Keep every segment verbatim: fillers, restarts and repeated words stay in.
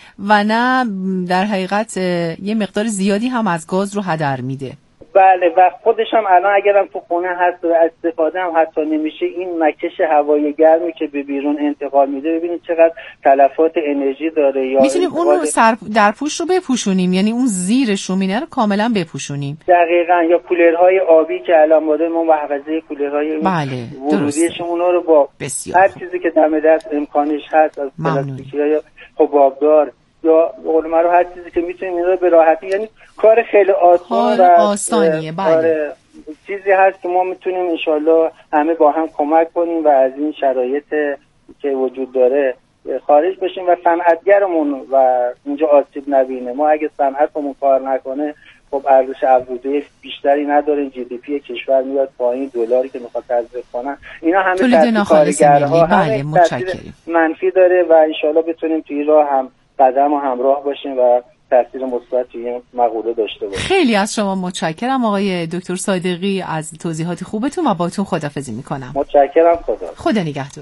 و نه در حقیقت یه مقدار زیادی هم از گاز رو هدر میده. بله و خودش هم الان اگرم تو خونه هست و استفاده هم حتی نمیشه، این مکش هوای گرمی که به بیرون انتقال میده ببینید چقدر تلفات انرژی داره. یا میتونیم اون رو سر در پوش رو بپوشونیم، یعنی اون زیر شومینه رو کاملا بپوشونیم. دقیقاً. یا کولرهای آبی که الان مدل ما محفظه کولرهای بله ورودیش اونا رو با بسیار هر چیزی که دم دست امکانش هست از پلاستیکی یا حبابدار یا قول رو هر چیزی که میتونیم این رو به راحتی، یعنی کار خیلی آسان و آسانیه. بله. چیزی هست که ما میتونیم انشالله همه با هم کمک کنیم و از این شرایط که وجود داره خارج بشیم و صنعتگرمون و اینجا آسیب نبینه. ما اگه صنعتمون کار نکنه خب ارزش افزوده بیشتری نداره، جی دی پی کشور میاد پایین، دلاری که میخواد تزریق کنن، اینا همه تاثیر کارگرها بله تاثیر منفی داره و انشالله بتونیم توی راه هم قدم و همراه باشیم و تاثیر مثبت توی این مقوله داشته باشیم. خیلی از شما متشکرم آقای دکتر صادقی از توضیحات خوبتون و باهاتون خداحافظی میکنم. متشکرم. خدا خدا نگهدار.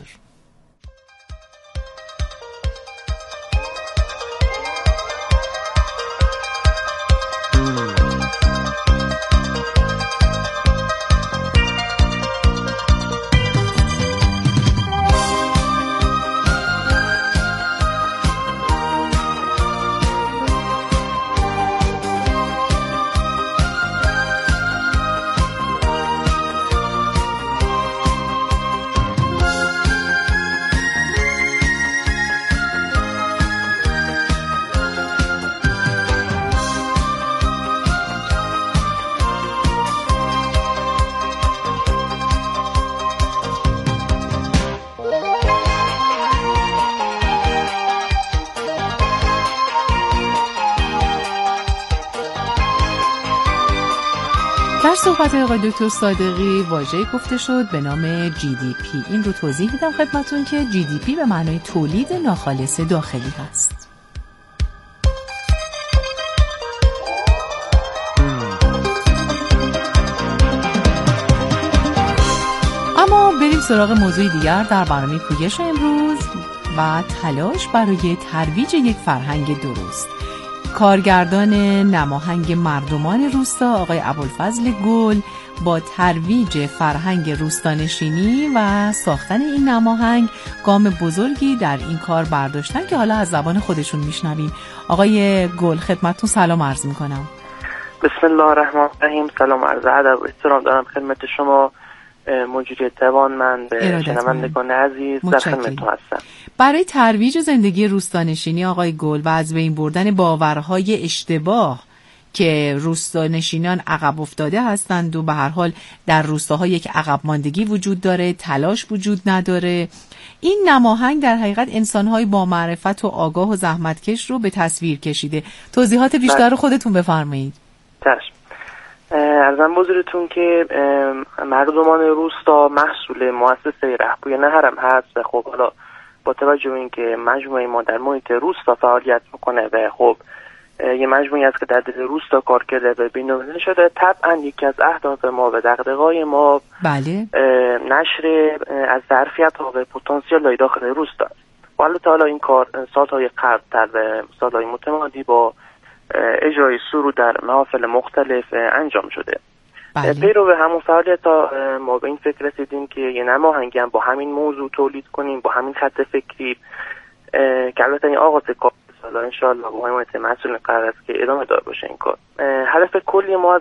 در صحبت آقای دکتر صادقی واژه‌ای گفته شد به نام جی دی پی. این رو توضیح میدم خدمتون که جی دی پی به معنای تولید ناخالص داخلی هست. اما بریم سراغ موضوع دیگر در برنامه پویش امروز و تلاش برای ترویج یک فرهنگ درست. کارگردان نماهنگ مردمان روستا آقای ابوالفضل گل با ترویج فرهنگ روستانشینی و ساختن این نماهنگ گام بزرگی در این کار برداشتن که حالا از زبان خودشون میشنویم. آقای گل خدمتتون سلام عرض میکنم. بسم الله الرحمن الرحیم. سلام عرض ادب و احترام دارم خدمت شما مجری توانمند شنوندگان عزیز، در خدمتتون هستم. برای ترویج زندگی روستانشینی آقای گل و از بین بردن باورهای اشتباه که روستانشینان عقب افتاده هستند و به هر حال در روستاها یک عقب ماندگی وجود داره، تلاش وجود نداره، این نماهنگ در حقیقت انسان‌های با معرفت و آگاه و زحمتکش رو به تصویر کشیده. توضیحات بیشتر رو خودتون بفرمایید. چشم. عرضم بزرگتون که مردمان روستا محصول مؤسسه رهبوی نهرم هست و خب حالا با توجه به اینکه مجموعه ما در محیط روستا فعالیت میکنه و خب یه مجموعی است که در دل روستا کار کرده و بین‌المللی شده، طبعا یکی از اهداف ما و دغدغه‌های ما بله نشر از ظرفیت‌ها و پتانسیل‌های داخل روستا است. و البته حالا این کار سال‌های قبل‌تر و سال‌های متمادی با اجرای سرود در محافل مختلف انجام شده. بله. پیرو به همون فعالیت‌ها ما به این فکر رسیدیم که یه نماهنگی هم با همین موضوع تولید کنیم، با همین خط فکری که البته این آغاز کار سالا انشاءالله با حمایت مسئولین قرار است که ادامه دار باشه این کار. هدف کلی ما از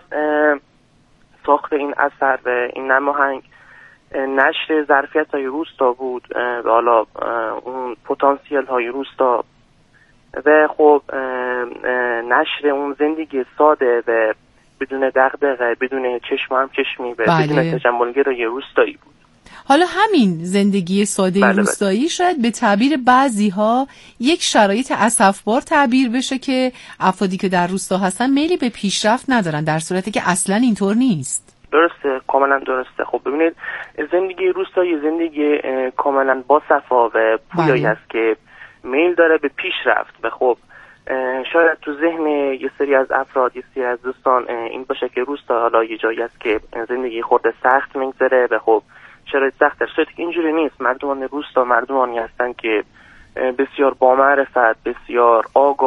ساخت این اثر و این نماهنگ نشر ظرفیت‌های روستا بود و حالا اون پتانسیل‌های روستا و خب نشر اون زندگی ساده و بدون دغدغه، بدون چشم هم چشمی و بله. بدون تجملگرایی روستایی بود. حالا همین زندگی ساده بله روستایی بله. شاید به تعبیر بعضی ها یک شرایط اسفبار تعبیر بشه که افرادی که در روستا هستن میلی به پیشرفت ندارن، در صورتی که اصلا اینطور نیست. درسته، کاملا درسته. خب ببینید زندگی روستایی زندگی کاملا با صفا و پویایی بله. است که میل داره به پیشرفت و خب شاید تو ذهن یه سری از افراد، یه سری از دوستان این باشه که روستا حالا یه جایی است که زندگی خورده سخت میگذره و خب شرایط سخت در صورتی که اینجوری نیست. مردمان روستا مردمانی هستن که بسیار با معرفت، بسیار آگاه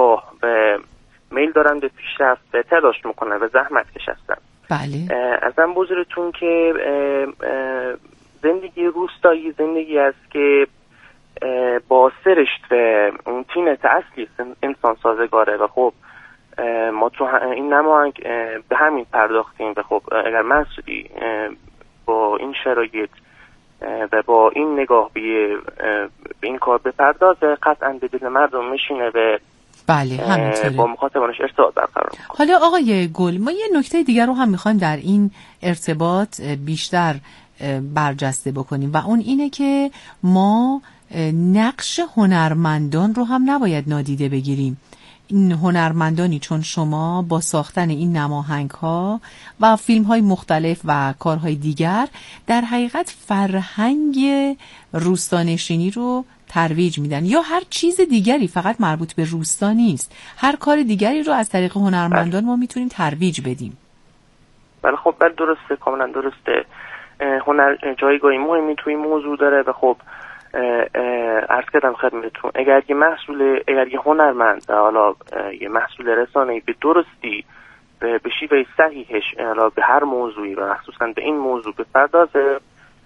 دارن به پیشرفت تلاش میکنن و زحمت کش هستن. بله. ازم بزرگتون که زندگی روستایی زندگی است که با سرشت و اون تینت اصلی انسان سازگاره و خب ما تو این نماهنگ به همین پرداختیم و خب اگر مسعودی با این شرایط و با این نگاه به این کار بپردازه قطعا به دل مردم میشینه و بله همینطوره با مخاطبانش ارتباط برقرار میکنه. حالا آقای گل ما یه نکته دیگر رو هم میخوایم در این ارتباط بیشتر برجسته بکنیم و اون اینه که ما نقش هنرمندان رو هم نباید نادیده بگیریم. این هنرمندانی چون شما با ساختن این نماهنگ ها و فیلم های مختلف و کارهای دیگر در حقیقت فرهنگ روستانشینی رو ترویج میدن یا هر چیز دیگری، فقط مربوط به روستا نیست، هر کار دیگری رو از طریق هنرمندان ما میتونیم ترویج بدیم. بله خب بله درسته، کاملا درسته. هنر جایگاهی مهمی توی موضوع داره و خب عرض کردم خدمتتون اگر یه محصول اگر یه هنرمند حالا یه محصول رسانه‌ای به درستی به شیوه صحیحش حالا به هر موضوعی و مخصوصا به این موضوع بپردازه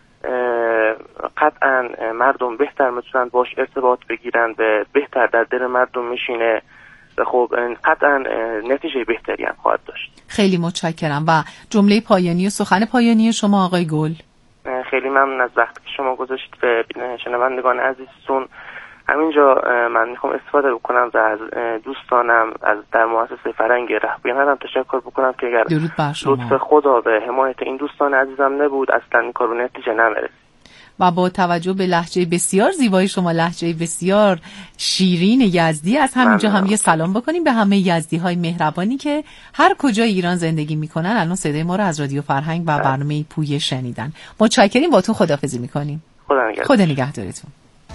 قطعا مردم بهتر میتونن باش ارتباط بگیرن و بهتر در دل مردم میشینه و خب قطعا نتیجه بهتری هم خواهد داشت. خیلی متشکرم. و جمله پایانی و سخن پایانی شما آقای گل؟ خیلی ممنون از وقتی که شما گذاشتید به شنوندگان عزیزتون. همینجا من میخوام استفاده بکنم و از دوستانم از در مؤسسه فرهنگ رهبریان هم تشکر بکنم که اگر لطف خدا به حمایت این دوستان عزیزم نبود اصلا این کار به نتیجه نمیرسید. و با توجه به لهجه بسیار زیبای شما، لهجه بسیار شیرین یزدی، از همینجا هم یه سلام بکنیم به همه یزدی های مهربانی که هر کجای ایران زندگی میکنن. الان صدای ما رو از رادیو فرهنگ و برنامه پویه شنیدن. متشکریم، با تو خداحافظی میکنیم. خدا نگهدار. خدا نگهدارتون.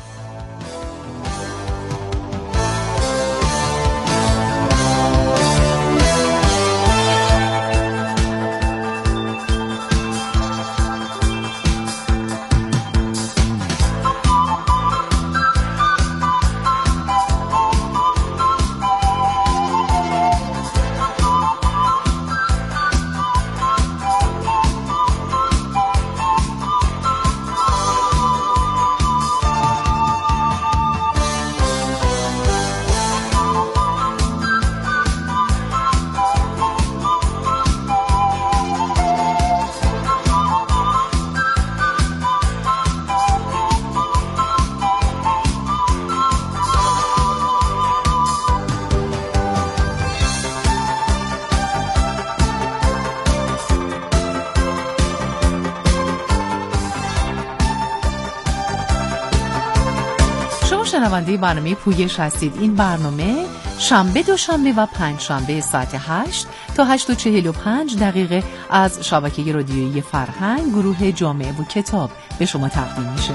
شنونده برنامه پویش هستید. این برنامه شنبه، دوشنبه و پنج شنبه ساعت هشت تا هشت و چهل و پنج دقیقه از شبکه رادیویی فرهنگ گروه جامعه و کتاب به شما تقدیم میشه.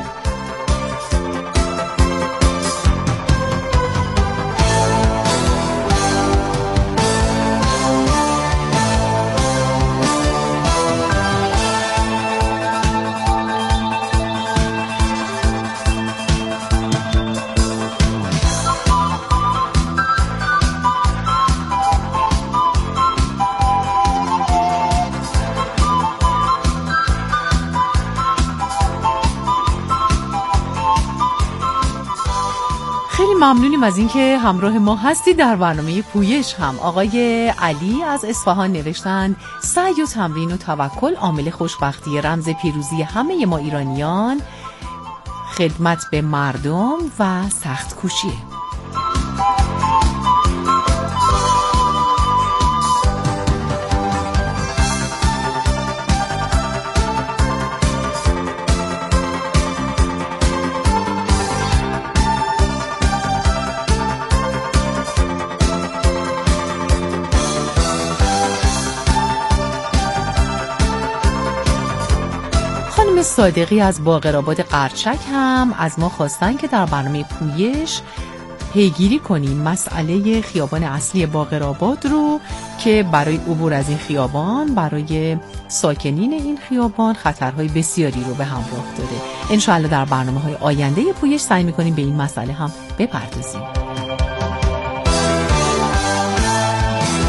ممنونیم از اینکه همراه ما هستید در برنامه پویش. هم آقای علی از اصفهان نوشتند سعی و تمرین و توکل عامل خوشبختی، رمز پیروزی همه ما ایرانیان، خدمت به مردم و سخت کوشیه. صادقی از باقرآباد قرچک هم از ما خواستن که در برنامه پویش پیگیری کنیم مسئله خیابان اصلی باقرآباد رو که برای عبور از این خیابان برای ساکنین این خیابان خطرهای بسیاری رو به همراه داره. انشاءالله در برنامه‌های آینده پویش سعی می‌کنیم به این مسئله هم بپردازیم.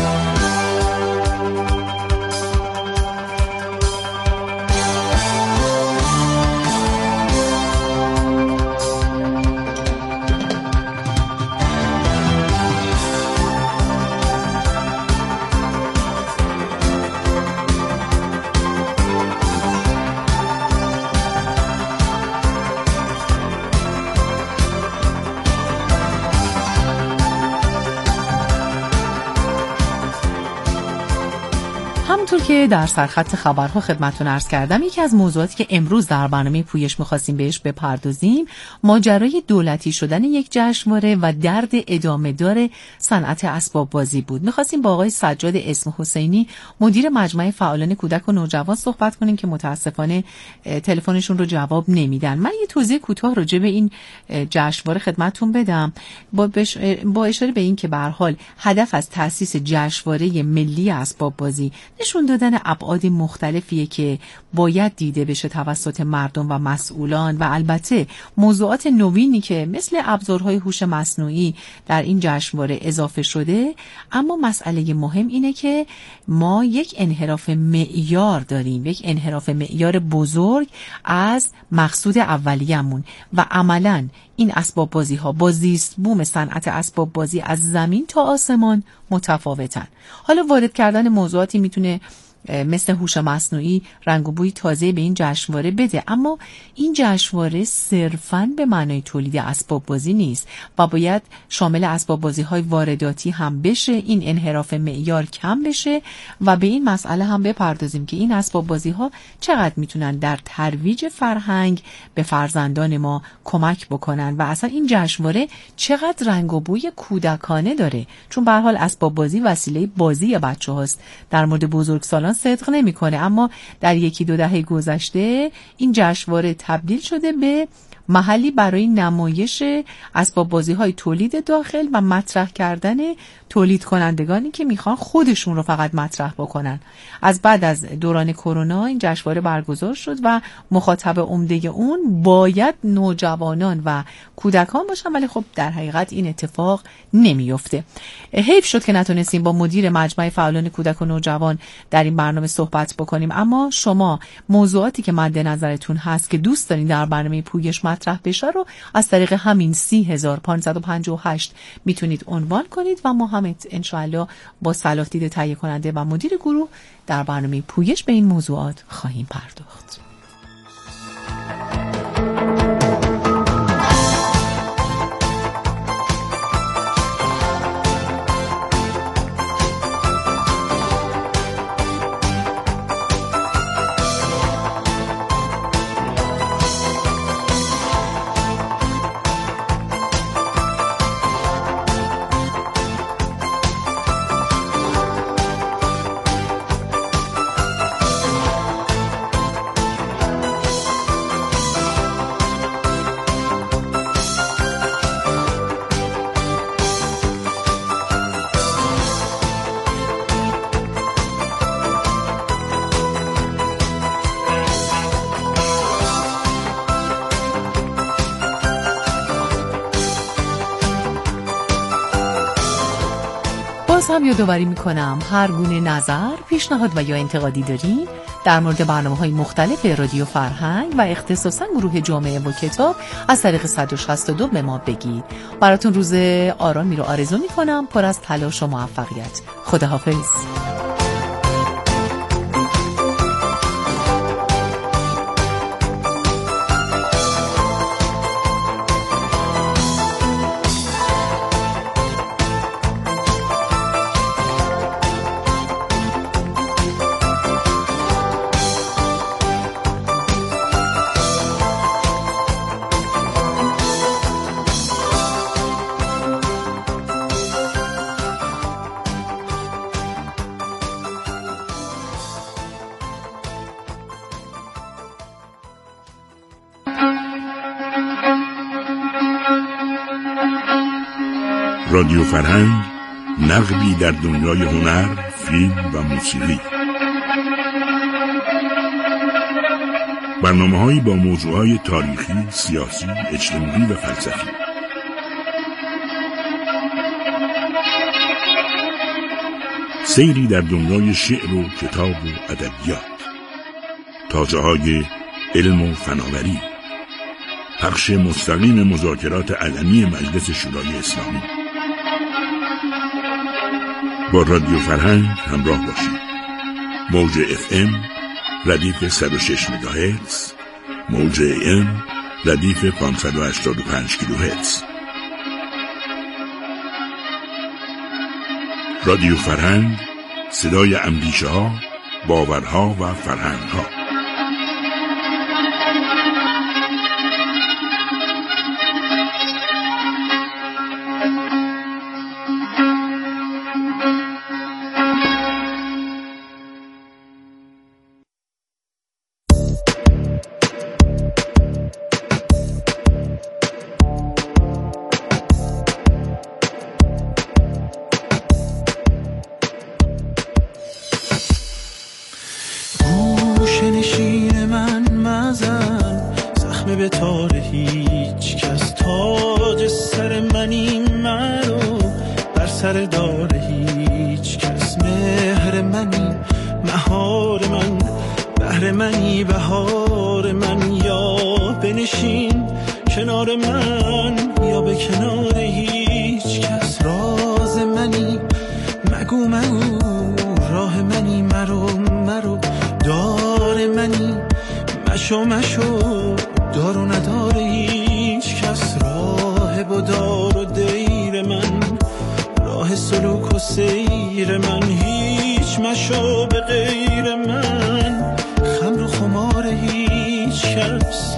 همونطور که در سرخط خبرها خدمتتون عرض کردم، یکی از موضوعاتی که امروز در برنامه پویش می‌خواستیم بهش بپردازیم ماجرای دولتی شدن یک جشنواره و درد ادامه دار صنعت اسباب بازی بود. می‌خواستیم با آقای سجاد اسم حسینی مدیر مجمع فعالان کودک و نوجوان صحبت کنیم که متاسفانه تلفنشون رو جواب نمیدن. من یه توضیح کوتاه راجع به این جشنواره خدمتتون بدم با, بش... با اشاره به این که به هر حال هدف از تأسیس جشنواره ملی اسباب بازی نشون دادن ابعاد مختلفیه که باید دیده بشه توسط مردم و مسئولان و البته موضوعات نوینی که مثل ابزارهای هوش مصنوعی در این جشنواره اضافه شده. اما مسئله مهم اینه که ما یک انحراف معیار داریم، یک انحراف معیار بزرگ از مقصود اولیه‌مون و عملاً این اسباب بازی ها با زیست بوم صنعت اسباب بازی از زمین تا آسمان متفاوتن. حالا وارد کردن موضوعاتی میتونه مثل هوش مصنوعی رنگ و بوی تازه به این جشنواره بده، اما این جشنواره صرفاً به معنای تولید اسباب بازی نیست و باید شامل اسباب بازی های وارداتی هم بشه، این انحراف معیار کم بشه و به این مسئله هم بپردازیم که این اسباب بازی ها چقدر میتونن در ترویج فرهنگ به فرزندان ما کمک بکنن و اصلا این جشنواره چقدر رنگ و بوی کودکانه داره، چون به هر حال اسباب بازی وسیله بازی بچه‌هاست. در مورد بزرگسالان صدق نمی‌کنه، اما در یکی دو دهه گذشته این جشنواره تبدیل شده به محلی برای نمایش اسباب بازی‌های تولید داخل و مطرح کردن تولید کنندگانی که میخوان خودشون رو فقط مطرح بکنن. از بعد از دوران کرونا این جشنواره برگزار شد و مخاطب عمده اون باید نوجوانان و کودکان باشن، ولی خب در حقیقت این اتفاق نمیفته. حیف شد که نتونستیم با مدیر مجمع فعالان کودک و نوجوان در این برنامه صحبت بکنیم، اما شما موضوعاتی که مد نظرتون هست که دوست دارین در برنامه پویش مطرح بشه رو از طریق همین سی هزار و پانصد و پنجاه و هشت میتونید عنوان کنید و ما هم انشاءالله با صلاح دید تهیه کننده و مدیر گروه در برنامه پویش به این موضوعات خواهیم پرداخت. باز هم یادآوری میکنم هر گونه نظر، پیشنهاد و یا انتقادی دارین در مورد برنامه‌های مختلف رادیو فرهنگ و اختصاصاً گروه جامعه و کتاب از طریق صد و شصت و دو به ما بگید. براتون روز آرامی رو آرزو میکنم، پر از تلاش و موفقیت. خداحافظ. رادیو فرهنگ، نقبی در دنیای هنر، فیلم و موسیقی. برنامه‌هایی با موضوعات تاریخی، سیاسی، اجتماعی و فلسفی. سیری در دنیای شعر و کتاب و ادبیات. تاجه‌های علم و فناوری. پخش مستقیم مذاکرات علنی مجلس شورای اسلامی. با رادیو فرهنگ همراه باشید. موج اف ام ردیف صد و شش مگاهرتز، موج ام ردیف پانصد و هشتاد و پنج کیلوهرتز. رادیو فرهنگ، صدای اندیشه ها باورها و فرهنگها. به تار هیچ کس، تاج سر منی مرو بر سر دار هیچ کس، مهر منی مهار من، بهر منی بهار من، یا بنشین کنار من یا به کنار هیچ کس، راز منی مگو مگو، راه منی مرو مرو، دار منی مشو مشو، دار و ندار هیچ کس، راه و دار و دیر من، راه سلوک و سیر من، هیچ مشو به غیر من، خمر و خمار هیچ کس.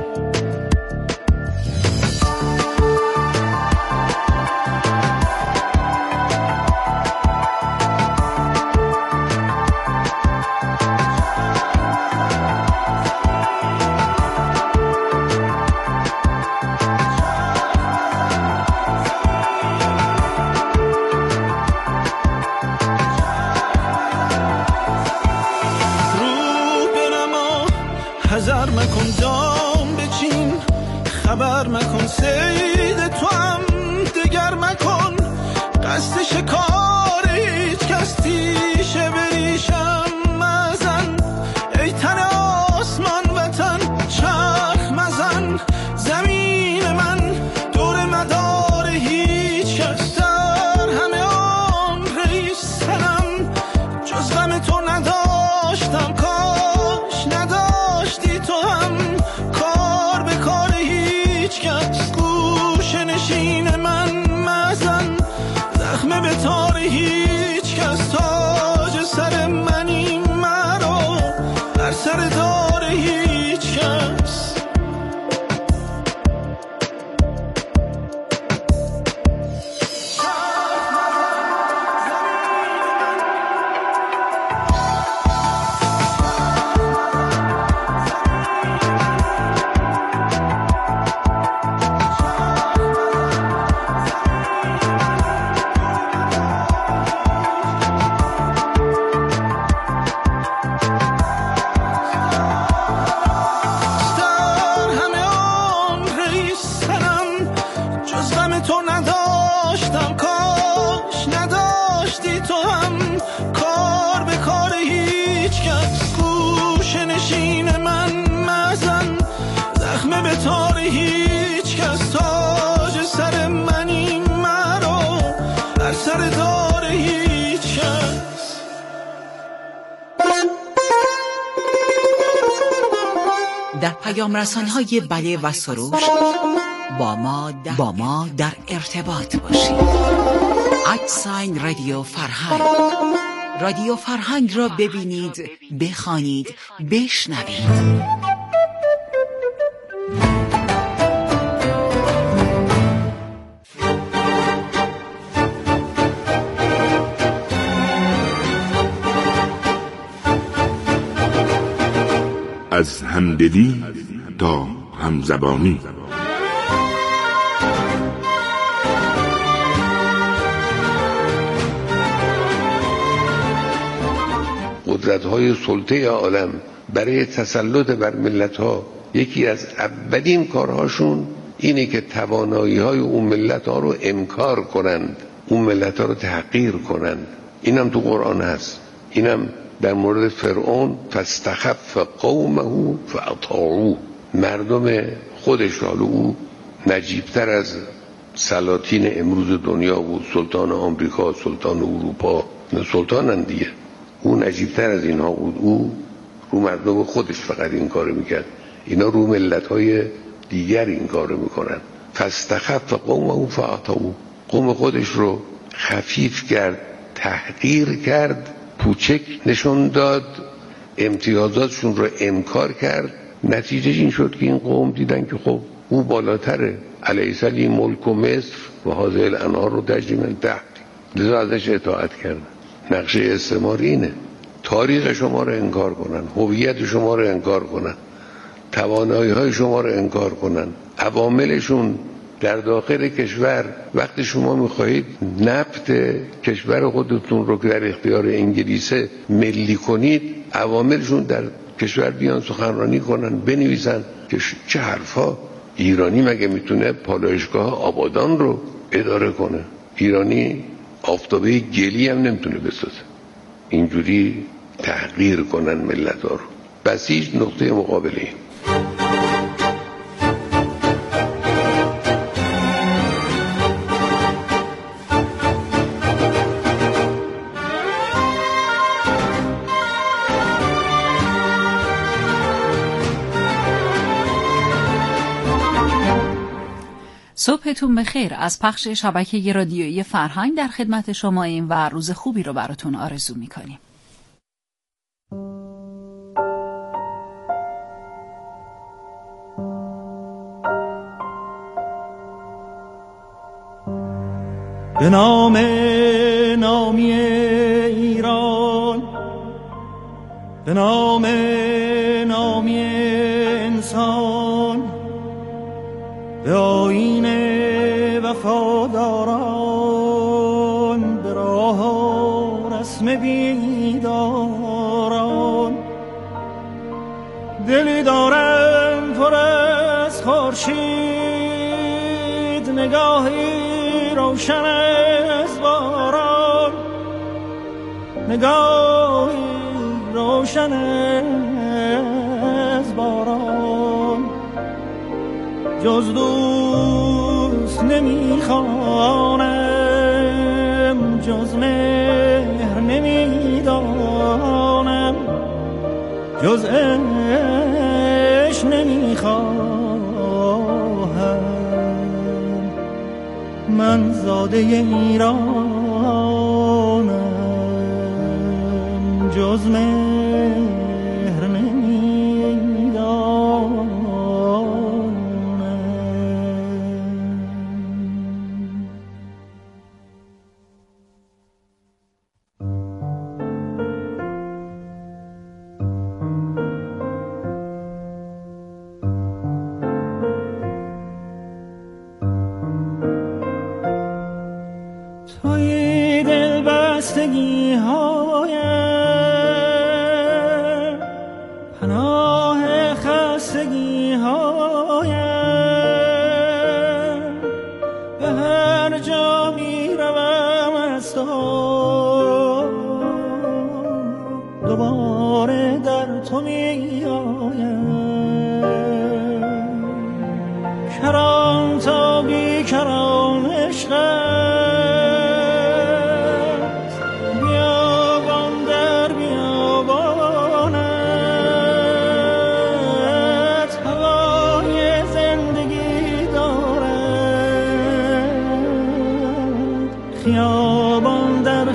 حذر مکن دام بچین، خبر مکن سید تو هم دگر مکن، قصد شکار هیچ کس، تیشه بریشم مزن، ای تن آسمان وطن چرخ مزن، زمین من دور مدار هیچ کس، در همه عمر ایستنم جز غم تو نداشتم، کاش نداشتی تو هم کار به کار هیچ کس، گوشه نشین من مزن، زخم به تار هیچ کس، تاج سر منی مرو در سر دار هیچ کس. تو نداشتم، کاش نداشتی تو هم کار به کار هیچ کس، گوشه نشین من مزن، زخم به تار هیچ کس، تاج سر منی مرو در سر دار هیچ کس. در پیام رسان‌های بله و سروش با ما در, با ما در ارتباط باشید. ادساین رادیو فرهنگ، رادیو فرهنگ را ببینید، بخوانید، بشنوید. از همدلی تا همزبانی. قدرت‌های سلطه عالم برای تسلط بر ملت‌ها یکی از اولین کارهاشون اینه که توانایی‌های اون ملت‌ها رو انکار کنند، اون ملت‌ها رو تحقیر کنند. اینم تو قرآن هست. اینم در مورد فرعون، فاستخف قومه فاطاعوه، مردم خودش، حالا او نجیبتر از سلاطین امروز دنیا بود، سلطان آمریکا، سلطان اروپا، سلطانن دیگه، او نجیبتر از اینها بود، او رو مردم خودش فقط این کارو میکرد، اینا رو ملت‌های دیگر این کارو میکنن. فاستخف قومه فاطاعوه، قوم خودش رو خفیف کرد، تحقیر کرد، کوچک نشون داد، امتیازاتشون رو انکار کرد. نتیجهش این شد که این قوم دیدن که خب او بالاتره، الیس لی ملک و مصر و هذه الانهار رو تجری من تحتی، لذا ازش اطاعت کردن. نقشه استعماری اینه، تاریخ شما رو انکار کنن، هویت شما رو انکار کنن، توانایی های شما رو انکار کنن، عواملشون در داخل کشور. وقتی شما میخواهید نفت کشور خودتون رو که در اختیار انگلیسه ملی کنید، عواملشون در کشور بیان سخنرانی کنن، بنویسن که چه حرفا، ایرانی مگه میتونه پالایشگاه آبادان رو اداره کنه؟ ایرانی آفتابه گلی هم نمیتونه بسازه. اینجوری تحقیر کنن ملت ها رو. بسیج نقطه مقابله این. صبحتون بخیر. از پخش شبکه رادیویی فرهنگ در خدمت شما این و روز خوبی رو براتون آرزو میکنیم. به نام نامی ایران، به نام نامی انسان، به آیین وفاداران، به راه و رسم بیداران. دلی دارم پر از خورشید، نگاهی روشن از باران، نگاهی روشن از باران. جز دوست نمیخوانم، جز مهر نمیدانم، جز عشق نمیخواهم. من زاده ایرانم، جز مهر نمیدانم. توی دل بستگی هایم، پناه خستگی هایم. به هر جا می روم از تو، دوباره در تو می آیم. کران تا بی کران عشق خیابان در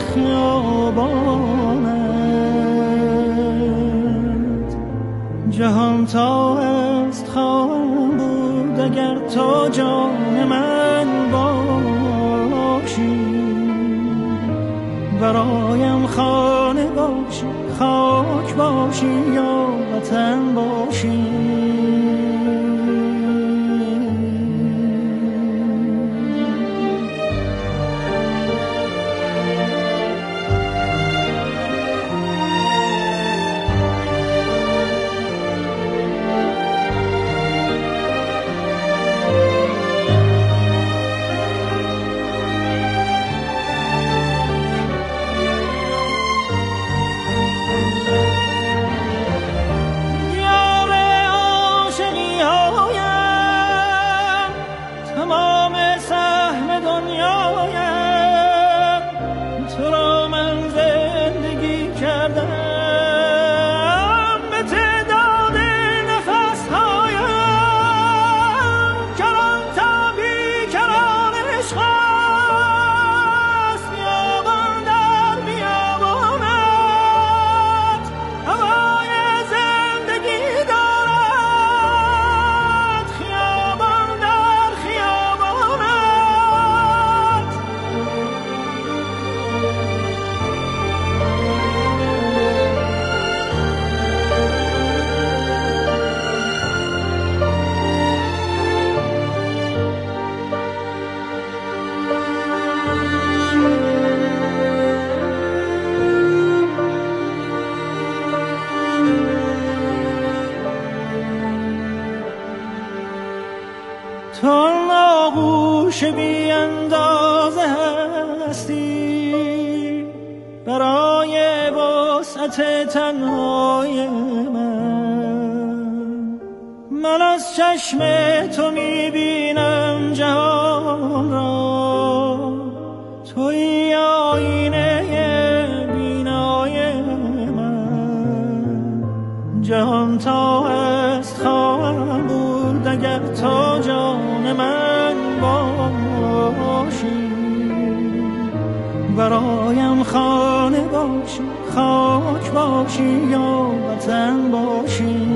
خیابانت. جهان تا است خواهم بود اگر تو جان من باشی. برایم خانه باشی، خاک باشی یا وطن باشی. یار عاشقی آغوش بی اندازه هستی برای وسعت تنهای من. من از چشم تو میبینم جهان را، توی آینه بینای من. جهان تا هست خواهم بود اگر تو جان من باشی، برایم خانه باشی، خاک باشی یا وطن باشی.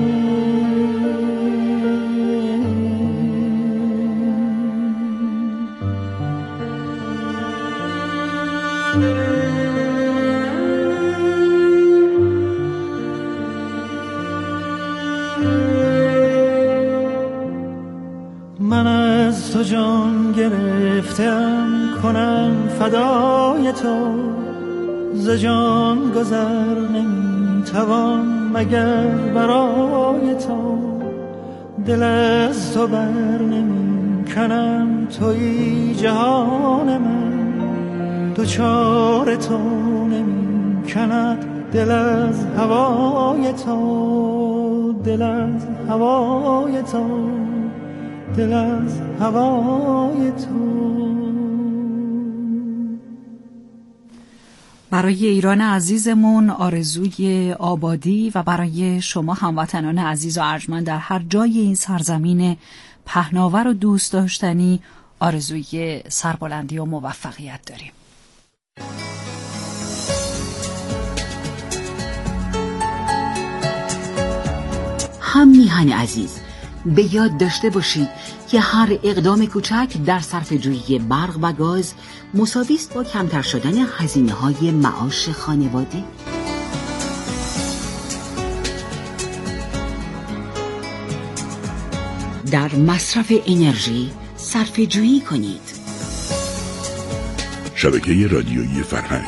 من از تو جان گرفتم کنم فدای تو، ز جان گذر نمیتوان مگر برای تو. دل از تو بر نمی کنم توی جهان من، دوچار تو نمی کند دل از هوای تو، دل از هوای تو، دل از هوای تو. برای ایران عزیزمون آرزوی آبادی و برای شما هموطنان عزیز و ارجمند در هر جای این سرزمین پهناور و دوست داشتنی آرزوی سربلندی و موفقیت داریم. هم میهن عزیز، به یاد داشته باشید که هر اقدام کوچک در صرفه‌جویی برق و گاز مساوی است با کمتر شدن هزینه‌های معاش خانواده. در مصرف انرژی صرفه‌جویی کنید. شبکه رادیویی فرهنگ.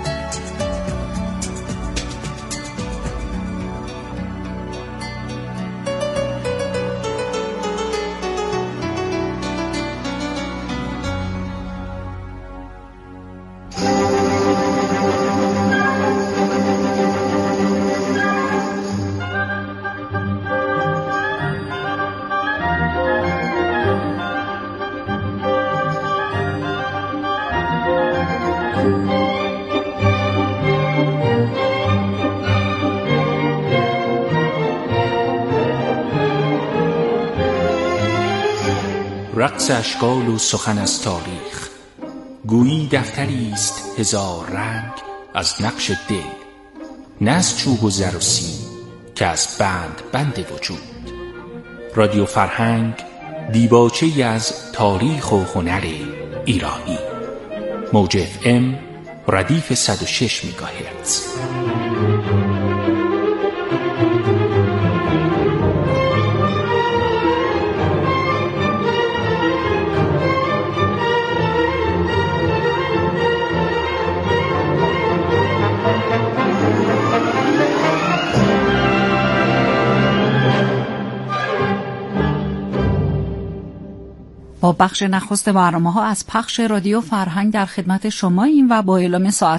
رقص اشکال و سخن از تاریخ، گویی دفتری است هزار رنگ از نقش دل، نه از چوب و زر و سیم که از بند بند وجود. رادیو فرهنگ دیباچه‌ای از تاریخ و هنر ایرانی. موج اف ام ردیف صد و شش مگاهرتز. با بخش نخست برنامه‌ها از پخش رادیو فرهنگ در خدمت شماییم و با اعلام ساعت